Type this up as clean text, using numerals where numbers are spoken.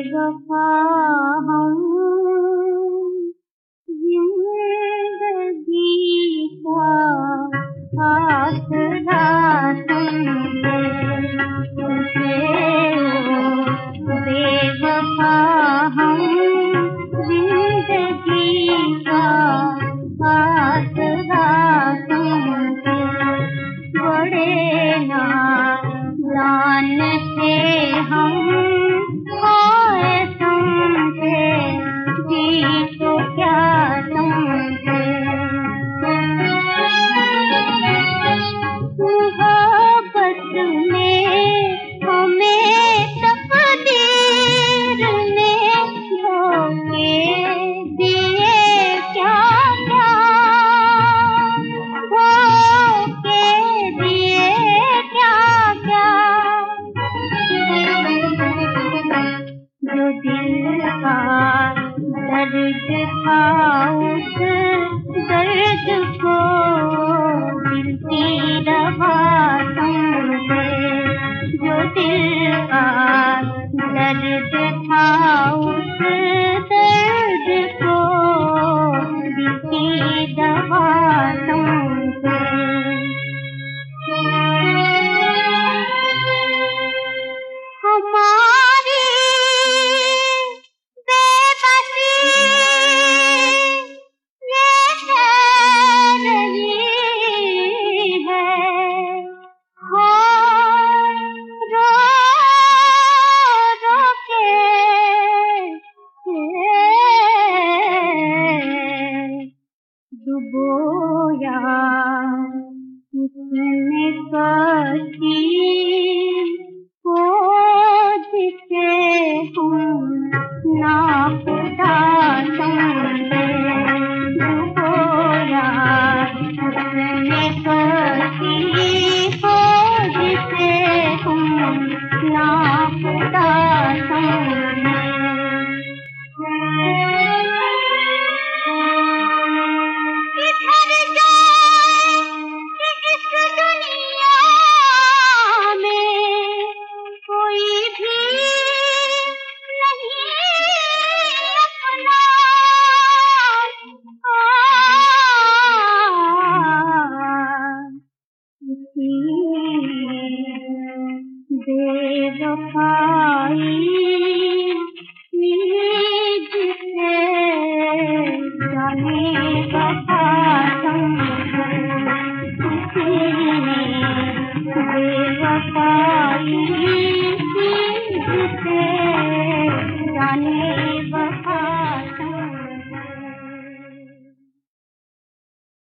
बेवफा हम जिंदगी का आसरा समझे तुझे ओ बेवफा हम जिंदगी का आसरा समझे बड़े नादान थे हम खोए समझे जी तो क्या समझे मोहब्बत में हमें तकदीर ने धोखे दिए क्या क्या धोखे दिए क्या क्या जो दिल का दर्द था उस दर्द को दिल की दवा समझे जो दिल का दर्द था उस दर्द को दिल की दवा समझे हमारी बेबसी ये कह रही है हाँ रो रो के डुबोया उसने कशी जिसे हम नाखुदा समझे डुबोया उसने कशी हो जिसे हम नाखुदा समझे किधर जाए इस दुनिया में कोई भी नहीं अपना इसी बेवफाई जिसे जाने वफा समझे इसी बेवफाई